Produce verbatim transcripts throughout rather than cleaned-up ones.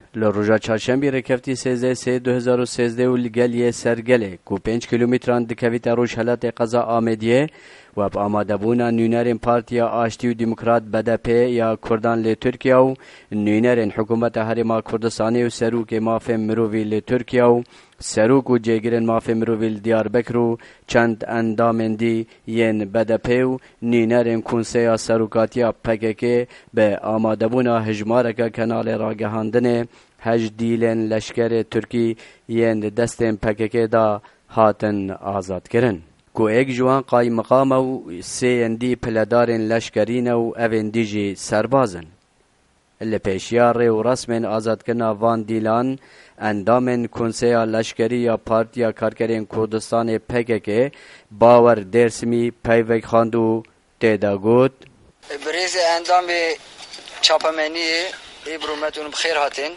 لروجا چهارشنبه رکفتی سیزده سی دو هزار و سیزده و لگلیه سرگله کو پنج کیلومتران دکویت روش حالت قضا آمدیه و با آماده بونا نونرین پارتیا آشتی و دموکرات بدپی یا کردان لی ترکیه و نونرین حکومت هرما کردستانی و سروک مافی مرووی لی ترکیه و سروک و جیگرین مافی مرووی دیار بکرو چند اندامندی ین بدپی و نونرین کنسیا سروکاتیا پککی به آماده بونا هجمارک کنال راگهاندن هج دیلن لشکر ترکی ین دستین پککی دا هاتن آزاد کرن. کو ایک جوان قای مقام و سی اندی پلدارن لشکرین و اوندی جی سربازن. اللي پیشیار و رسمن آزاد کرنا وان دیلان اندامن کنسیا لشکری یا پارتیا کارکرین کردستان پکک باور درسمی پیوک خاندو تیدا گود بریز اندام چاپمنی ایبرومتون بخیر هاتین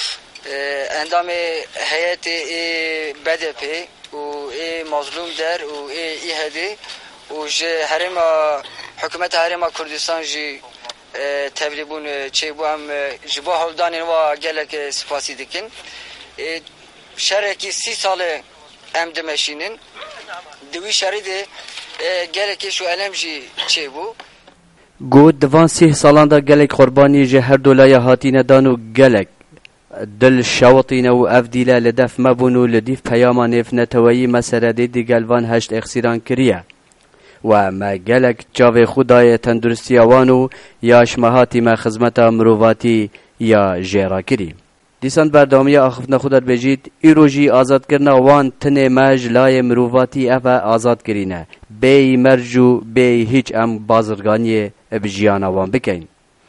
اندام هیئت بدپی و ای مظلوم در و ای ای هدی و جه هرما حکومت هرما کردستان جی تبلیغون چه بو هم جبا هولدان و گلک سپاسی دکن شرکی سی سال ام دمشینن دوی شرید گلک شو علم جی چه بو گود دوان سی سالان دا گلک قربانی جه هر دولای هاتین دانو گلک دل شوطین و افدیلا لدف مبونو لدیف پیامان اف نتوایی مسره دی گلوان هشت اخسیران کریه و ما گلک جاوه خدای تندرستی آوانو یا شمهاتی ما خدمت مروواتی یا جیرا کری. دیسان بردامی آخفنا خودت بجید ایروژی آزاد کرنا وان تنه مج لای مروواتی افا آزاد کرینه بی مرجو بی هیچ ام بازرگانی بجیان آوان بکن.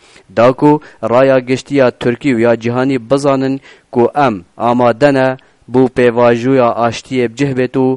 داکو رایا گشتیا ترکی و یا جهانی بزانن کو ام آمادنه بو پیواجویا آشتی بجه بیتو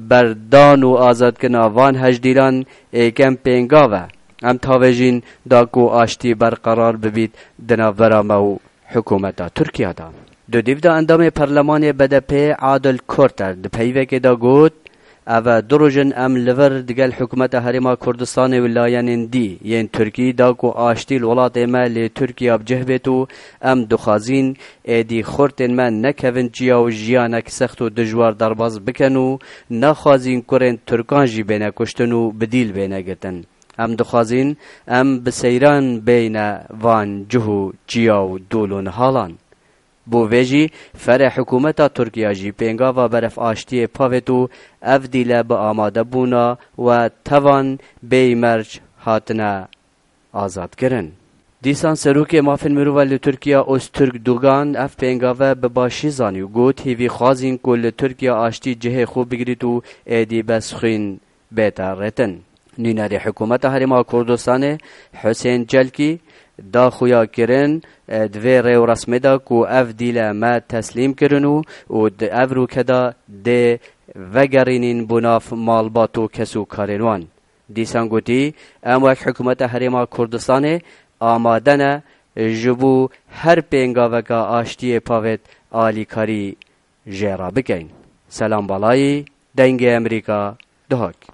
بردان و آزاد کنا وان هجدیلان ایکم پینگاوه ام تاویجین داکو آشتی برقرار ببید دناورامو حکومتا ترکیه دا. دو دیو دا اندام پرلمان بدپی عادل کورتر د پیوک دا گود او دروجن ام لور دگل حکومت هرما کردستان ولایان دی ین ترکی دا کو آشتی الولات ما لی ترکیه بجه بیتو ام دخازین ایدی خورتن من نکوین جیا و جیانک سخت و دجوار درباز بکنو نخازین کرن ترکان جی بینه کشتنو بدیل بینه گتن ام دخازین ام بسیران بین وان جهو جیا و دولون حالان بو ویجی فر حکومت ترکیه جی پینگا و برف آشتی پاوتو افدیله با آماده بونا و توان بی مرج هاتنا آزاد کرن. دیسان سروک مافن مروال ترکیه اوسترک دوگان اف پینگا و بباشی زانی و گوت هیوی خوازین کل ترکیه آشتی جه خوب بگریتو ایدی بسخین بیتا رتن. نیناری حکومت هرما کردستان حسین جلکی دا خویا کرن دوی ریو رسمه دا کو اف دیل ما تسلیم کرنو و د افرو کدا ده وگرینین بناف مالباتو کسو کارنوان. دیسان گوتی ام وک حکومت هرما کردستان آمادن جبو هر پینگا وکا آشتی پاوت آلی کاری جیرا بکن. سلام بالایی دنگ امریکا دهاک.